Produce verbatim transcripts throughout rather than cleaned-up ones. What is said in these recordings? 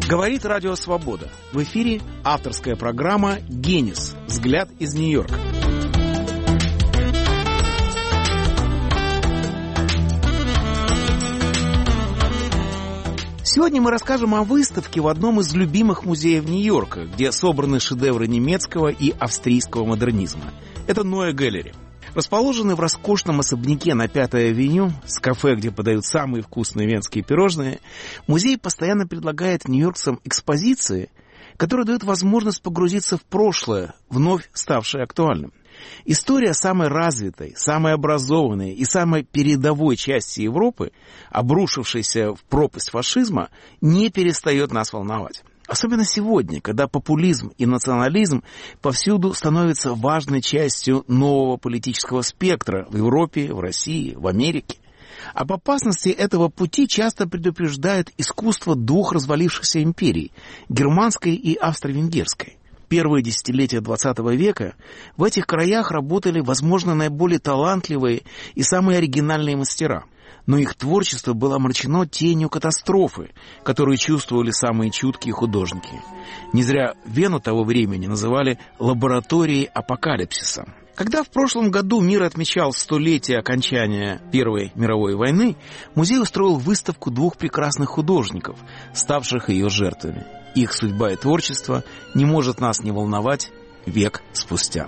Говорит Радио Свобода. В эфире авторская программа «Генис. Взгляд из Нью-Йорка». Сегодня мы расскажем о выставке в одном из любимых музеев Нью-Йорка, где собраны шедевры немецкого и австрийского модернизма. Это Neue Gallery. Расположенный в роскошном особняке на Пятой авеню, с кафе, где подают самые вкусные венские пирожные, музей постоянно предлагает нью-йоркцам экспозиции, которые дают возможность погрузиться в прошлое, вновь ставшее актуальным. История самой развитой, самой образованной и самой передовой части Европы, обрушившейся в пропасть фашизма, не перестает нас волновать. Особенно сегодня, когда популизм и национализм повсюду становятся важной частью нового политического спектра в Европе, в России, в Америке. Об опасности этого пути часто предупреждает искусство двух развалившихся империй – германской и австро-венгерской. Первые десятилетия двадцатого века в этих краях работали, возможно, наиболее талантливые и самые оригинальные мастера. Но их творчество было омрачено тенью катастрофы, которую чувствовали самые чуткие художники. Не зря Вену того времени называли лабораторией апокалипсиса. Когда в прошлом году мир отмечал столетие окончания Первой мировой войны, музей устроил выставку двух прекрасных художников, ставших ее жертвами. Их судьба и творчество не может нас не волновать век спустя.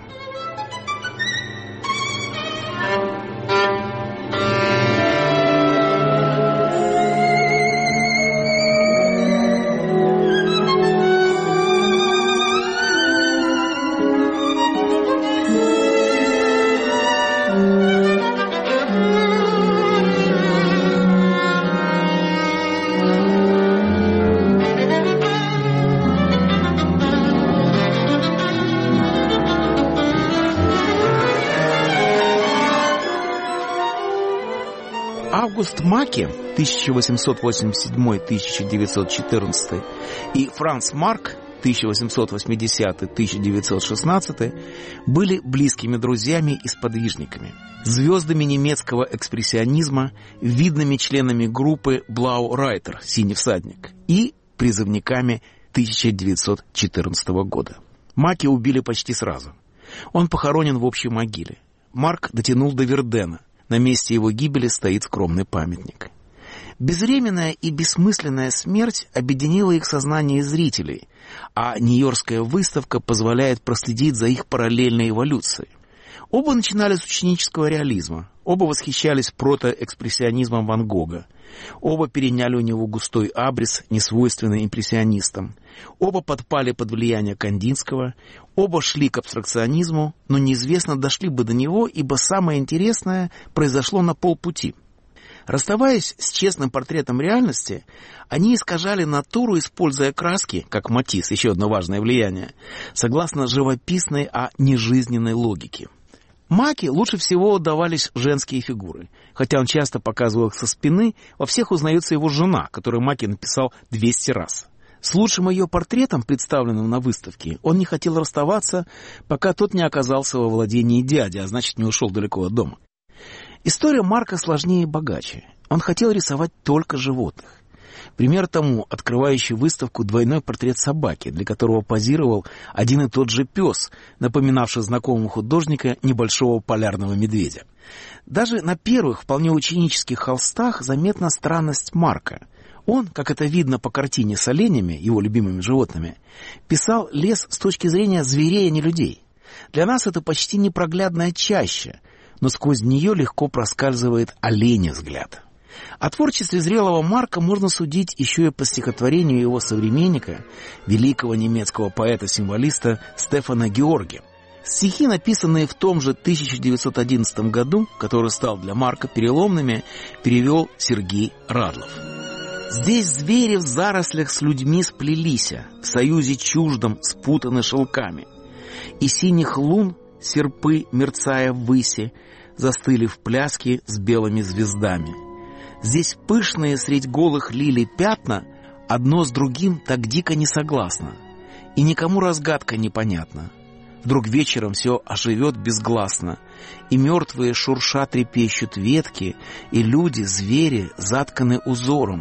Август Маке тысяча восемьсот восемьдесят седьмой — тысяча девятьсот четырнадцатый и Франц Марк тысяча восемьсот восьмидесятый — тысяча девятьсот шестнадцатый были близкими друзьями и сподвижниками, звездами немецкого экспрессионизма, видными членами группы Blau Reiter «Синий всадник» и призывниками тысяча девятьсот четырнадцатого года. Маке убили почти сразу. Он похоронен в общей могиле. Марк дотянул до Вердена. На месте его гибели стоит скромный памятник. Безвременная и бессмысленная смерть объединила их сознание зрителей, а Нью-Йоркская выставка позволяет проследить за их параллельной эволюцией. Оба начинали с ученического реализма, оба восхищались протоэкспрессионизмом Ван Гога, оба переняли у него густой абрис, несвойственный импрессионистам, оба подпали под влияние Кандинского, оба шли к абстракционизму, но неизвестно, дошли бы до него, ибо самое интересное произошло на полпути. Расставаясь с честным портретом реальности, они искажали натуру, используя краски, как Матисс, еще одно важное влияние, согласно живописной, а не жизненной логике. Маке лучше всего удавались женские фигуры. Хотя он часто показывал их со спины, во всех узнается его жена, которую Маке написал двести раз. С лучшим ее портретом, представленным на выставке, он не хотел расставаться, пока тот не оказался во владении дяди, а значит, не ушел далеко от дома. История Марка сложнее и богаче. Он хотел рисовать только животных. Пример тому открывающий выставку двойной портрет собаки, для которого позировал один и тот же пес, напоминавший знакомого художника небольшого полярного медведя. Даже на первых, вполне ученических холстах заметна странность Марка. Он, как это видно по картине с оленями, его любимыми животными, писал лес с точки зрения зверей, а не людей. Для нас это почти непроглядная чаща, но сквозь нее легко проскальзывает оленей взгляд. О творчестве зрелого Марка можно судить еще и по стихотворению его современника, великого немецкого поэта-символиста Стефана Георги. Стихи, написанные в том же тысяча девятьсот одиннадцатом году, который стал для Марка переломными, перевел Сергей Радлов. «Здесь звери в зарослях с людьми сплелися, в союзе чуждом спутаны шелками. И синих лун, серпы, мерцая ввыси, застыли в пляске с белыми звездами. Здесь пышные средь голых лилий пятна одно с другим так дико не согласно, и никому разгадка непонятна. Вдруг вечером все оживет безгласно, и мертвые шурша трепещут ветки, и люди, звери затканы узором,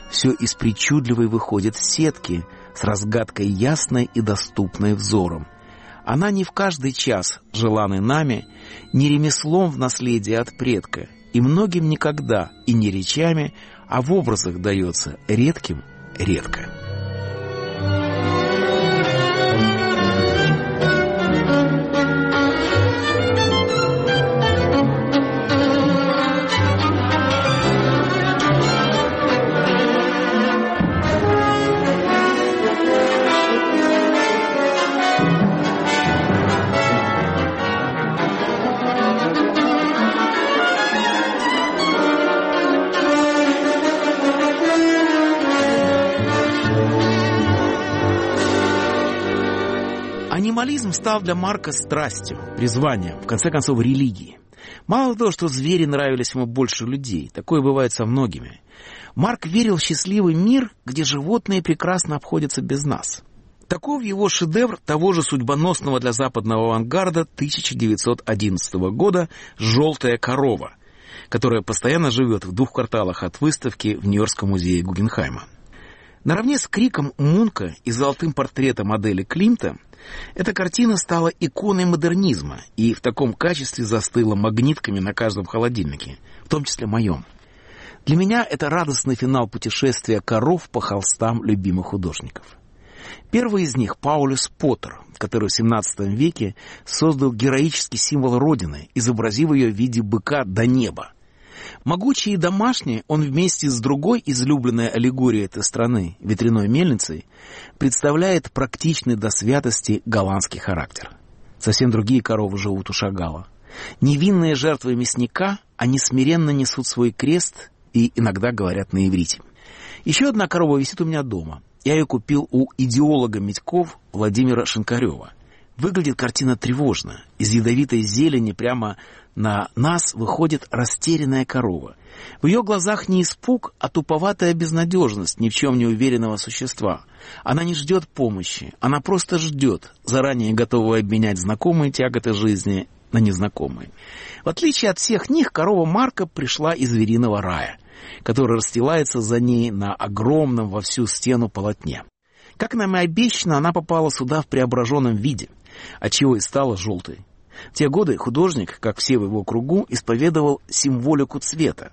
Все из причудливой выходит в сетки, с разгадкой ясной и доступной взором. Она не в каждый час желаны нами, не ремеслом в наследии от предка, и многим никогда, и не речами, а в образах дается редким редко. Анимализм стал для Марка страстью, призванием, в конце концов, религией. Мало того, что звери нравились ему больше людей, такое бывает со многими. Марк верил в счастливый мир, где животные прекрасно обходятся без нас. Таков его шедевр того же судьбоносного для западного авангарда тысяча девятьсот одиннадцатого года «Желтая корова», которая постоянно живет в двух кварталах от выставки в Нью-Йоркском музее Гугенхайма. Наравне с «Криком Мунка» и золотым портретом модели Климта эта картина стала иконой модернизма и в таком качестве застыла магнитками на каждом холодильнике, в том числе моем. Для меня это радостный финал путешествия коров по холстам любимых художников. Первый из них — Паулюс Поттер, который в семнадцатом веке создал героический символ Родины, изобразив ее в виде быка до неба. Могучий и домашний, он вместе с другой излюбленной аллегорией этой страны, ветряной мельницей, представляет практичный до святости голландский характер. Совсем другие коровы живут у Шагала. Невинные жертвы мясника, они смиренно несут свой крест и иногда говорят на иврите. Еще одна корова висит у меня дома. Я ее купил у идеолога Митьков Владимира Шинкарева. Выглядит картина тревожно. Из ядовитой зелени прямо на нас выходит растерянная корова. В ее глазах не испуг, а туповатая безнадежность ни в чем не уверенного существа. Она не ждет помощи, она просто ждет, заранее готовая обменять знакомые тяготы жизни на незнакомые. В отличие от всех них, корова Марка пришла из звериного рая, который расстилается за ней на огромном во всю стену полотне. Как нам и обещано, она попала сюда в преображенном виде, отчего и стала желтой. В те годы художник, как все в его кругу, исповедовал символику цвета.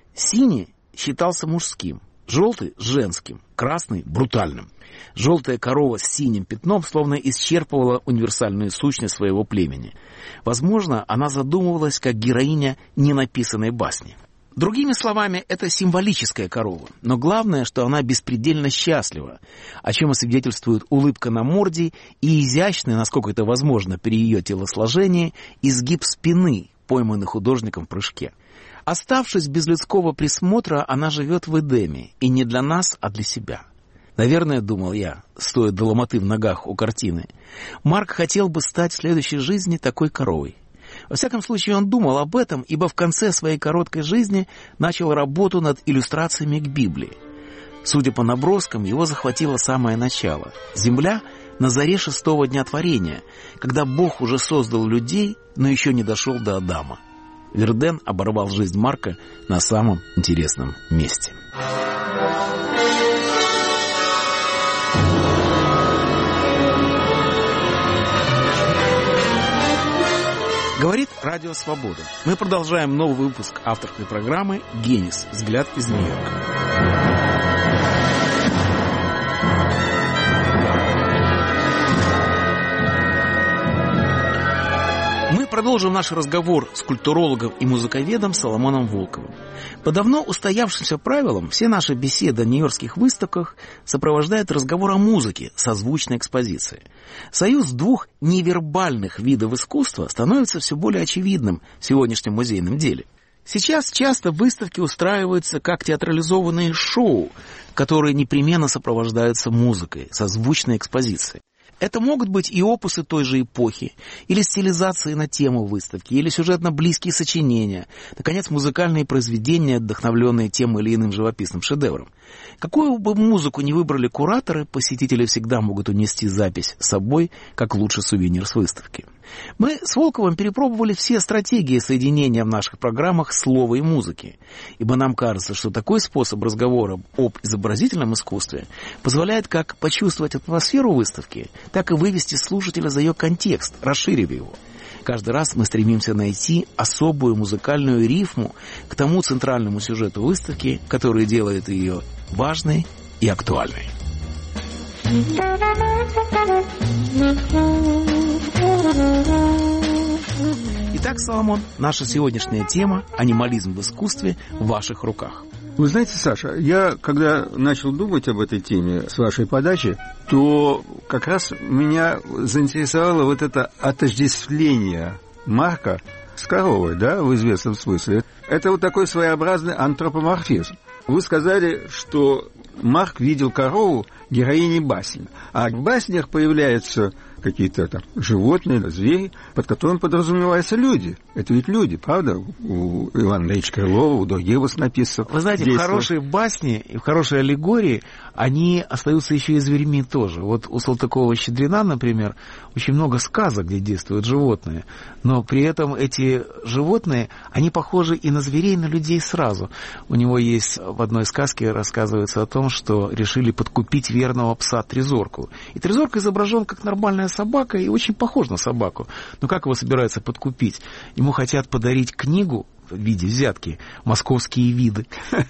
Синий считался мужским, желтый — женским, красный — брутальным. Желтая корова с синим пятном словно исчерпывала универсальную сущность своего племени. Возможно, она задумывалась как героиня ненаписанной басни. Другими словами, это символическая корова, но главное, что она беспредельно счастлива, о чем и свидетельствует улыбка на морде и изящный, насколько это возможно при ее телосложении, изгиб спины, пойманный художником в прыжке. Оставшись без людского присмотра, она живет в Эдеме, и не для нас, а для себя. Наверное, думал я, стоя до ломоты в ногах у картины, Марк хотел бы стать в следующей жизни такой коровой. Во всяком случае, он думал об этом, ибо в конце своей короткой жизни начал работу над иллюстрациями к Библии. Судя по наброскам, его захватило самое начало. Земля на заре шестого дня творения, когда Бог уже создал людей, но еще не дошел до Адама. Верден оборвал жизнь Марка на самом интересном месте. Говорит Радио Свобода. Мы продолжаем новый выпуск авторской программы «Генис. Взгляд из Нью-Йорка». Мы продолжим наш разговор с культурологом и музыковедом Соломоном Волковым. По давно устоявшимся правилам, все наши беседы о нью-йоркских выставках сопровождают разговор о музыке, созвучной экспозиции. Союз двух невербальных видов искусства становится все более очевидным в сегодняшнем музейном деле. Сейчас часто выставки устраиваются как театрализованные шоу, которые непременно сопровождаются музыкой, созвучной экспозицией. Это могут быть и опусы той же эпохи, или стилизации на тему выставки, или сюжетно-близкие сочинения, наконец, музыкальные произведения, вдохновленные тем или иным живописным шедевром. Какую бы музыку ни выбрали кураторы, посетители всегда могут унести запись с собой, как лучший сувенир с выставки. Мы с Волковым перепробовали все стратегии соединения в наших программах слова и музыки, ибо нам кажется, что такой способ разговора об изобразительном искусстве позволяет как почувствовать атмосферу выставки, так и вывести слушателя за ее контекст, расширив его. Каждый раз мы стремимся найти особую музыкальную рифму к тому центральному сюжету выставки, который делает ее важной и актуальной. Итак, Соломон, наша сегодняшняя тема «Анимализм в искусстве в ваших руках». Вы знаете, Саша, я когда начал думать об этой теме с вашей подачи, то как раз меня заинтересовало вот это отождествление Марка с коровой, да, в известном смысле. Это вот такой своеобразный антропоморфизм. Вы сказали, что Марк видел корову героиней басни, а в баснях появляются какие-то там животные, звери, под которым подразумеваются люди. Это ведь люди, правда? У Ивана Ильича Крылова, у Другевас написано. Вы знаете, действия. В хорошей басне и в хорошей аллегории они остаются еще и зверьми тоже. Вот у Салтыкова-Щедрина, например, очень много сказок, где действуют животные, но при этом эти животные, они похожи и на зверей, и на людей сразу. У него есть в одной сказке рассказывается о том, что решили подкупить верного пса Трезорку. И Трезорка изображен как нормальная собака и очень похож на собаку. Но как его собираются подкупить? Ему хотят подарить книгу в виде взятки «Московские виды».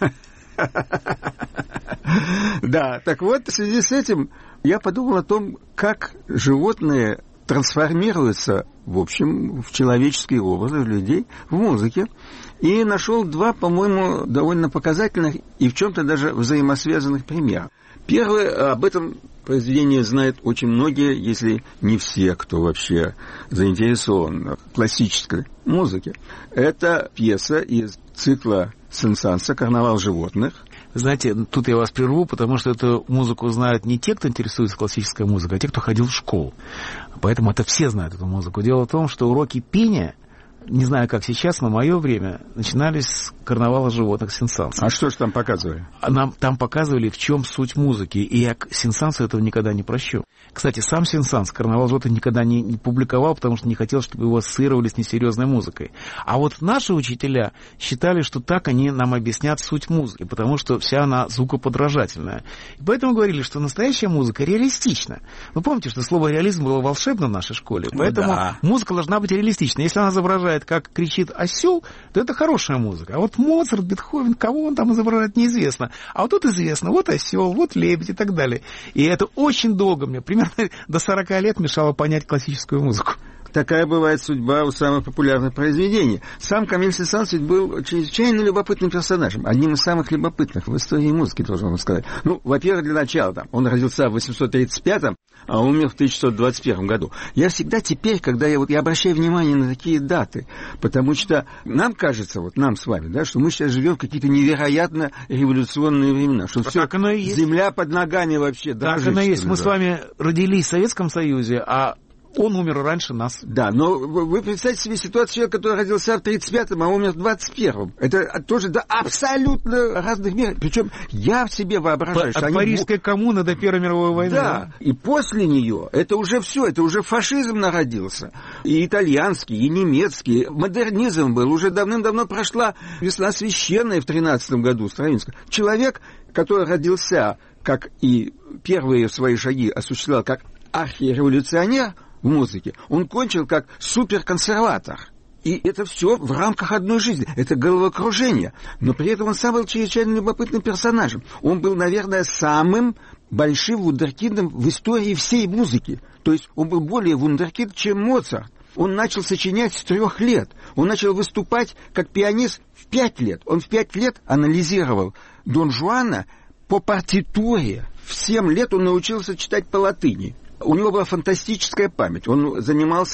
Да, так вот, в связи с этим я подумал о том, как животные трансформируются, в общем, в человеческие образы, в людей, в музыке. И нашел два, по-моему, довольно показательных и в чем-то даже взаимосвязанных примера. Первое, об этом произведении знают очень многие, если не все, кто вообще заинтересован в классической музыке. Это пьеса из цикла Сен-Санса «Карнавал животных». Знаете, тут я вас прерву, потому что эту музыку знают не те, кто интересуется классической музыкой, а те, кто ходил в школу. Поэтому это все знают эту музыку. Дело в том, что уроки пения, не знаю, как сейчас, но в мое время начинались с «Карнавала животных» Сен-Санса. А что же там показывали? Нам там показывали, в чем суть музыки, и я Сен-Сансу этого никогда не прощу. Кстати, сам Сен-Санс «Карнавал животных» никогда не, не публиковал, потому что не хотел, чтобы его ассоциировали с несерьезной музыкой. А вот наши учителя считали, что так они нам объяснят суть музыки, потому что вся она звукоподражательная. И поэтому говорили, что настоящая музыка реалистична. Вы помните, что слово «реализм» было волшебно в нашей школе, поэтому ну, да. Музыка должна быть реалистичной. Если она изображает, как кричит осел, то это хорошая музыка. А вот Моцарт, Бетховен, кого он там изображает, неизвестно. А вот тут известно, вот осел, вот лебедь и так далее. И это очень долго мне, примерно до сорока лет, мешало понять классическую музыку. Такая бывает судьба у самых популярных произведений. Сам Камиль Сен-Санс ведь был чрезвычайно любопытным персонажем, одним из самых любопытных в истории музыки, должен вам сказать. Ну, во-первых, для начала, там, он родился в восемьсот тридцать пятом, а умер в тысяча шестьсот двадцать первом году. Я всегда теперь, когда я, вот, я обращаю внимание на такие даты, потому что нам кажется, вот нам с вами, да, что мы сейчас живем в какие-то невероятно революционные времена, что все, земля под ногами вообще. Так оно и есть. Мы с вами родились в Советском Союзе, а он умер раньше нас. Да, но вы представьте себе ситуацию человека, который родился в тридцать пятом, а умер в двадцать первом. Это тоже до абсолютно разных мер. Причем я в себе воображаю, По, что от они... Парижской коммуны до Первой мировой войны. Да, и после нее это уже все, это уже фашизм народился. И итальянский, и немецкий. Модернизм был. Уже давным-давно прошла весна священная в тринадцатом году, Стравинская. Человек, который родился, как и первые свои шаги осуществлял, как архиреволюционер в музыке, он кончил как суперконсерватор. И это все в рамках одной жизни. Это головокружение. Но при этом он сам был чрезвычайно любопытным персонажем. Он был, наверное, самым большим вундеркиндом в истории всей музыки. То есть он был более вундеркинд, чем Моцарт. Он начал сочинять с трех лет. Он начал выступать как пианист в пять лет. Он в пять лет анализировал Дон Жуана по партитуре. В семь лет он научился читать по латыни. У него была фантастическая память. Он занимался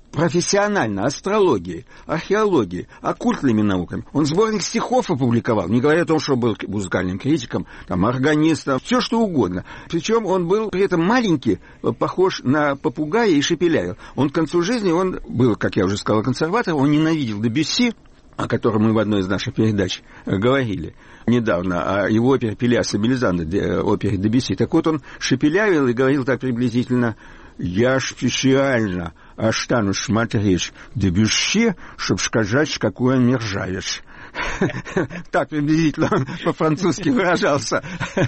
профессионально астрологией, археологией, оккультными науками. Он сборник стихов опубликовал, не говоря о том, что был музыкальным критиком, там, органистом, все что угодно. Причем он был при этом маленький, похож на попугая и шепелявил. Он к концу жизни, он был, как я уже сказал, консерватором, он ненавидел Дебюсси, о котором мы в одной из наших передач говорили недавно, о его опере «Пелиас и Мелизанда», опере Дебюсси. Так вот, он шепелявил и говорил так приблизительно: «Я специально останусь смотреть Дебюсси, чтобы сказать, какой он мерзавец». Так приблизительно он по-французски выражался.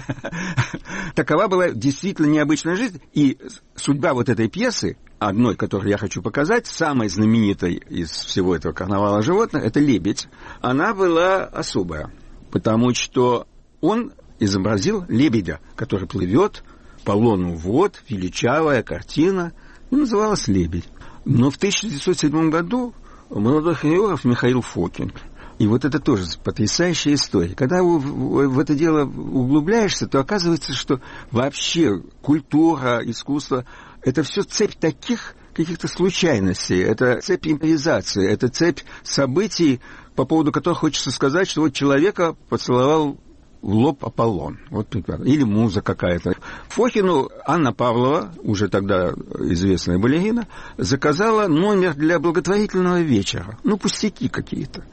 Такова была действительно необычная жизнь. И судьба вот этой пьесы, одной, которую я хочу показать, самой знаменитой из всего этого карнавала животных, это «Лебедь». Она была особая, потому что он изобразил лебедя, который плывет по лону вод, величавая картина, и называлась «Лебедь». Но в тысяча девятьсот седьмом году молодой хореограф Михаил Фокин, и вот это тоже потрясающая история. Когда в, в это дело углубляешься, то оказывается, что вообще культура, искусство — это все цепь таких каких-то случайностей, это цепь импровизации, это цепь событий, по поводу которых хочется сказать, что вот человека поцеловал в лоб Аполлон. Вот, или муза какая-то. Фокину Анна Павлова, уже тогда известная балерина, заказала номер для благотворительного вечера. Ну, пустяки какие-то.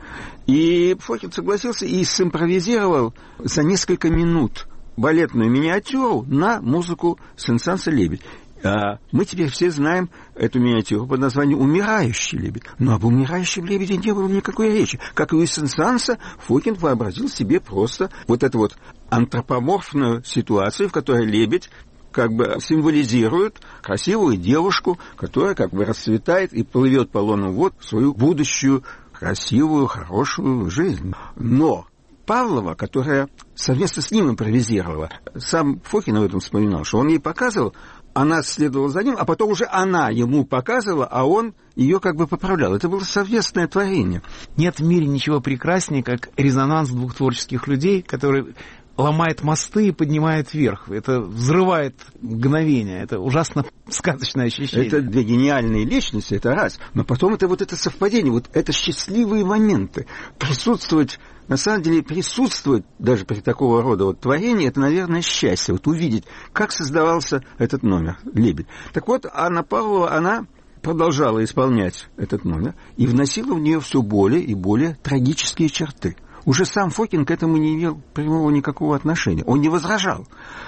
И Фокин согласился и симпровизировал за несколько минут балетную миниатюру на музыку Сен-Санса «Лебедь». А мы теперь все знаем эту миниатюру под названием «Умирающий лебедь». Но об умирающем лебеде не было никакой речи. Как и у Сен-Санса, Фокин вообразил себе просто вот эту вот антропоморфную ситуацию, в которой лебедь как бы символизирует красивую девушку, которая как бы расцветает и плывет по лону вод в свою будущую красивую, хорошую жизнь. Но Павлова, которая совместно с ним импровизировала, сам Фокин об этом вспоминал, что он ей показывал, она следовала за ним, а потом уже она ему показывала, а он ее как бы поправлял. Это было совместное творение. Нет в мире ничего прекраснее, как резонанс двух творческих людей, который ломает мосты и поднимает вверх. Это взрывает мгновение. Это ужасно сказочное ощущение. Это две гениальные личности, это раз. Но потом это вот это совпадение, вот это счастливые моменты. Присутствовать, на самом деле, присутствовать даже при такого рода вот творении, это, наверное, счастье. Вот увидеть, как создавался этот номер «Лебедь». Так вот, Анна Павлова, она продолжала исполнять этот номер и вносила в нее все более и более трагические черты. Уже сам Фокин к этому не имел прямого никакого отношения. Он не возражал.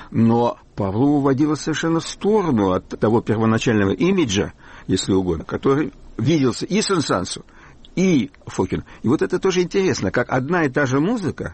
Но Павлова уводила совершенно в сторону от того первоначального имиджа, если угодно, который виделся и Сен-Сансу, и Фокину. И вот это тоже интересно, как одна и та же музыка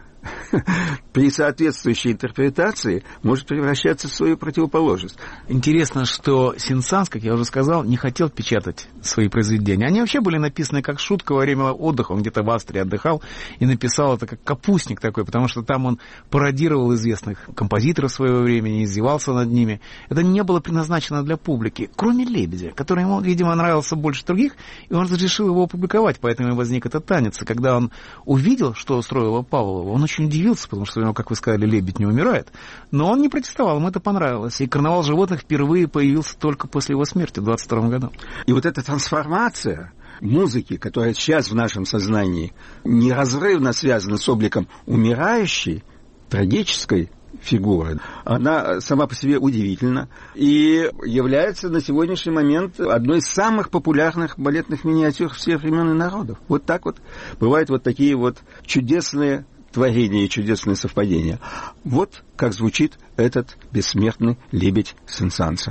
при соответствующей интерпретации может превращаться в свою противоположность. Интересно, что Сен-Санс, как я уже сказал, не хотел печатать свои произведения. Они вообще были написаны как шутка во время отдыха. Он где-то в Австрии отдыхал и написал это как капустник такой, потому что там он пародировал известных композиторов своего времени, издевался над ними. Это не было предназначено для публики, кроме «Лебедя», который ему, видимо, нравился больше других, и он решил его опубликовать, поэтому и возник этот танец. И когда он увидел, что устроила Павлова, он очень удивился, потому что, как вы сказали, лебедь не умирает. Но он не протестовал, ему это понравилось. И «Карнавал животных» впервые появился только после его смерти в двадцать втором году. И вот эта трансформация музыки, которая сейчас в нашем сознании неразрывно связана с обликом умирающей, трагической фигуры, она сама по себе удивительна и является на сегодняшний момент одной из самых популярных балетных миниатюр всех времен и народов. Вот так вот бывают вот такие вот чудесные творения и чудесные совпадения. Вот как звучит этот бессмертный лебедь Сен-Санса.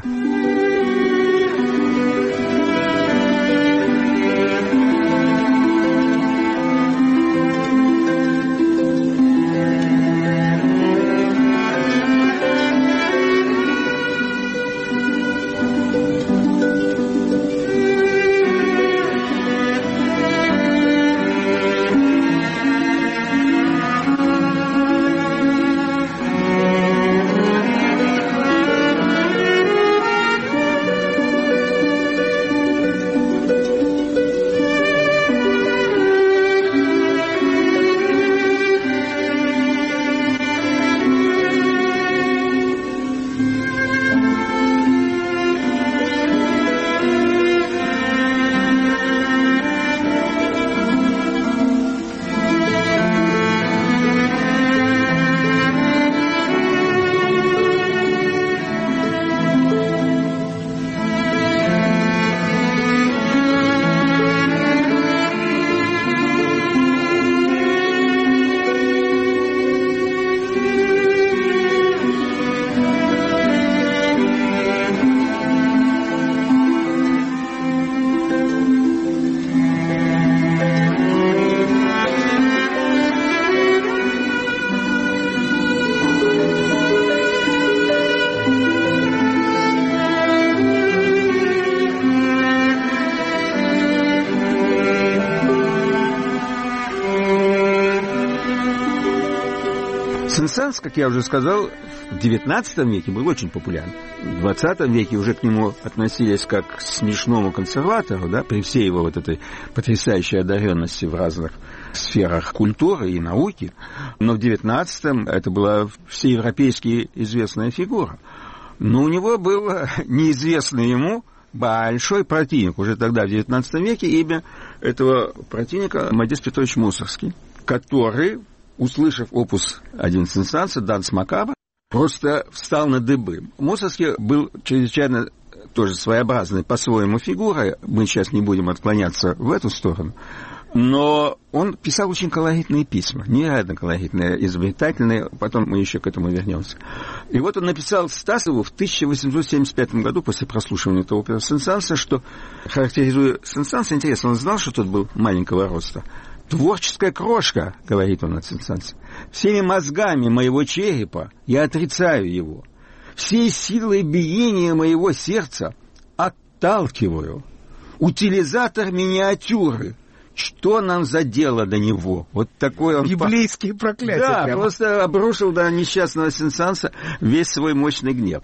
Сен-Санс, как я уже сказал, в девятнадцатом веке был очень популярен. В двадцатом веке уже к нему относились как к смешному консерватору, да, при всей его вот этой потрясающей одаренности в разных сферах культуры и науки. Но в девятнадцатом это была всеевропейски известная фигура. Но у него был неизвестный ему большой противник. Уже тогда, в девятнадцатом веке, имя этого противника Модест Петрович Мусоргский, который, услышав опус один Сен-Санса, «Данс Макабр», просто встал на дыбы. Мусоргский был чрезвычайно тоже своеобразной по-своему фигурой. Мы сейчас не будем отклоняться в эту сторону. Но он писал очень колоритные письма, невероятно колоритные, изобретательные, потом мы еще к этому вернемся. И вот он написал Стасову в тысяча восемьсот семьдесят пятом году, после прослушивания этого опера Сен-Санса, что, характеризуя Сен-Санса, интересно, он знал, что тот был маленького роста. «Творческая крошка», — говорит он о Сен-Сансе, «всеми мозгами моего черепа я отрицаю его, всей силой биения моего сердца отталкиваю. Утилизатор миниатюры. Что нам за дело до него?» Вот такой он... Библейские проклятия. Да, прямо. просто обрушил до несчастного Сен-Санса весь свой мощный гнев.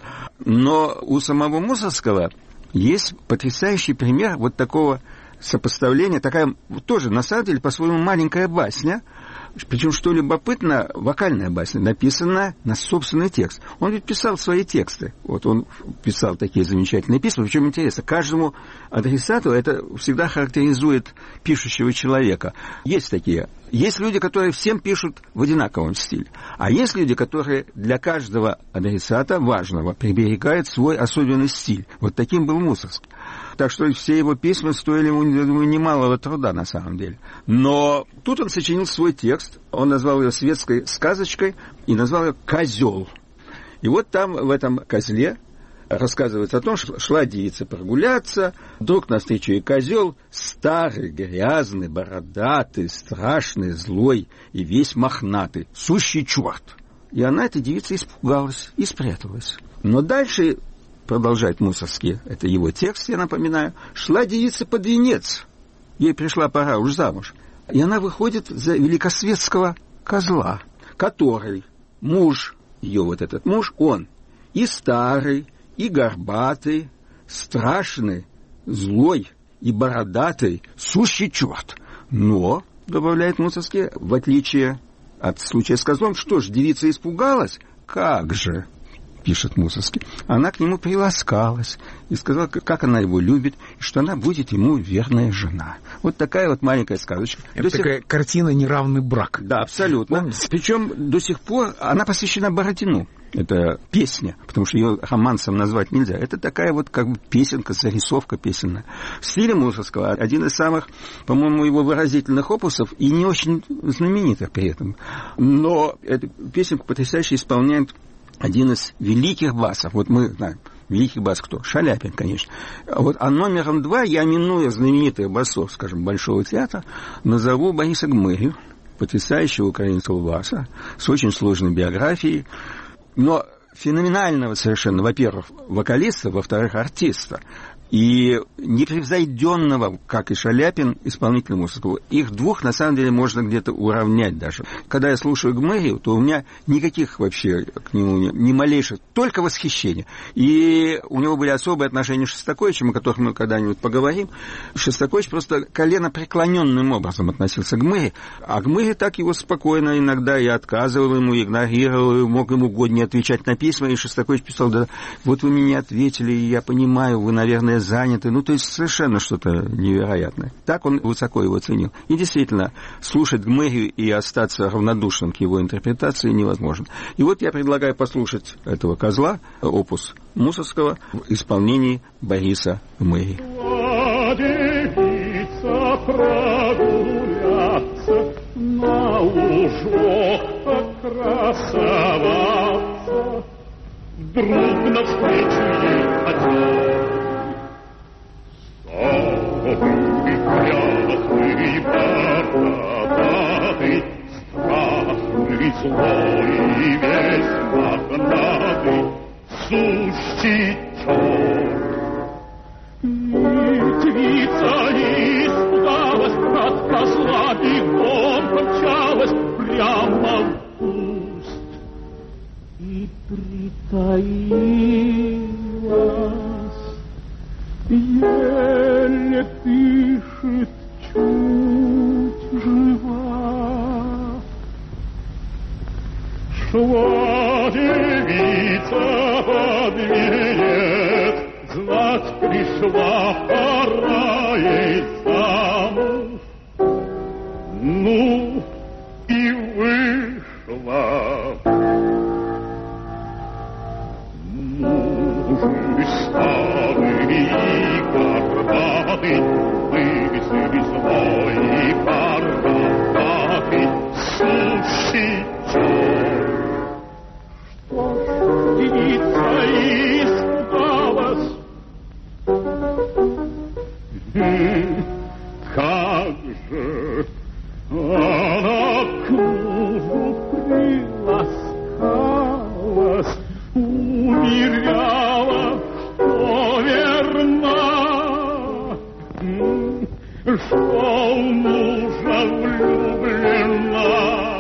Но у самого Мусоргского есть потрясающий пример вот такого сопоставления, такая тоже, на самом деле, по-своему маленькая басня, причем, что любопытно, вокальная басня, написанная на собственный текст. Он ведь писал свои тексты. Вот он писал такие замечательные письма. Причем интересно, каждому адресату это всегда характеризует пишущего человека. Есть такие. Есть люди, которые всем пишут в одинаковом стиле. А есть люди, которые для каждого адресата важного приберегают свой особенный стиль. Вот таким был Мусоргский. Так что все его письма стоили ему, я думаю, немалого труда на самом деле. Но тут он сочинил свой текст. Он назвал ее светской сказочкой и назвал ее «Козел». И вот там, в этом козле, рассказывается о том, что шла девица прогуляться, вдруг навстречу ей козел, старый, грязный, бородатый, страшный, злой и весь мохнатый, сущий черт. И она, эта девица, испугалась и спряталась. Но дальше, продолжает Мусоргский, это его текст, я напоминаю, шла девица под венец. Ей пришла пора уж замуж. И она выходит за великосветского козла, который муж, ее вот этот муж, он и старый, и горбатый, страшный, злой и бородатый, сущий черт. Но, добавляет Мусоргский, в отличие от случая с козлом, что ж, девица испугалась? Как же, пишет Мусоргский, она к нему приласкалась и сказала, как она его любит, и что она будет ему верная жена. Вот такая вот маленькая сказочка. Это до такая сих... картина «Неравный брак». Да, абсолютно. Помните? Причем до сих пор она посвящена Бородину. Это песня, потому что ее романсом назвать нельзя. Это такая вот как бы песенка, зарисовка песенная. В стиле Мусоргского один из самых, по-моему, его выразительных опусов и не очень знаменитых при этом. Но эту песенку потрясающе исполняет один из великих басов. Вот мы знаем, великий бас кто? Шаляпин, конечно. Вот, а номером два я, минуя знаменитых басов, скажем, Большого театра, назову Бориса Гмырю, потрясающего украинского баса, с очень сложной биографией, но феноменального совершенно, во-первых, вокалиста, во-вторых, артиста. И непревзойденного, как и Шаляпин, исполнителя Мусоргского. Их двух, на самом деле, можно где-то уравнять даже. Когда я слушаю Гмырию, то у меня никаких вообще к нему ни малейших, только восхищение. И у него были особые отношения с Шостаковичем, о которых мы когда-нибудь поговорим. Шостакович просто коленопреклоненным образом относился к Гмыре, а Гмыри так его спокойно иногда и отказывал ему, игнорировал, мог ему год не отвечать на письма, и Шостакович писал, да вот вы мне не ответили, и я понимаю, вы, наверное, заняты, ну, то есть совершенно что-то невероятное. Так он высоко его ценил. И действительно, слушать Гмырию и остаться равнодушным к его интерпретации невозможно. И вот я предлагаю послушать этого козла, опус Мусоргского, в исполнении Бориса Гмырии. Прогуляться, на ужок покрасоваться, вдруг навстречу ей хотел. Добрый, пряхлый, бородатый, страшный, злой и весь мохнатый, сущий черт. Девица испугалась, от козла бегом помчалась прямо в куст. притаилась, еле дышит, чуть жива. Шла девица под венец, знать пришла, пора ей замуж. Ну, и вышла. Мужи старый горбатый, лысый злой горбатый, сушитель. Что ж, девица испугалась? Как же она к мужу приласкалась, уверяла, что верна, что в мужа влюблена,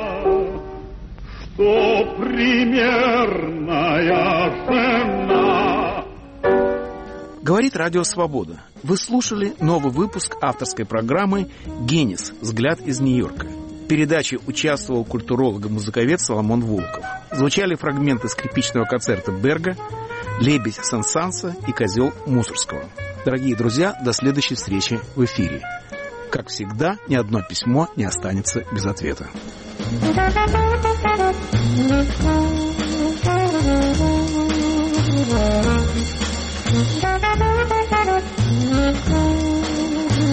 что примерная жена. Говорит Радио Свобода. Вы слушали новый выпуск авторской программы «Генис. Взгляд из Нью-Йорка». В передаче участвовал культуролог-музыковед Соломон Волков. Звучали фрагменты скрипичного концерта Берга, «Лебедь Сан-Санса» и «Козел Мусорского». Дорогие друзья, до следующей встречи в эфире. Как всегда, ни одно письмо не останется без ответа.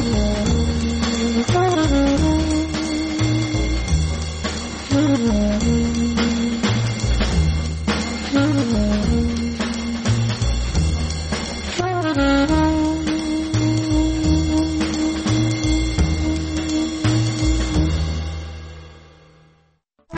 Mm-hmm.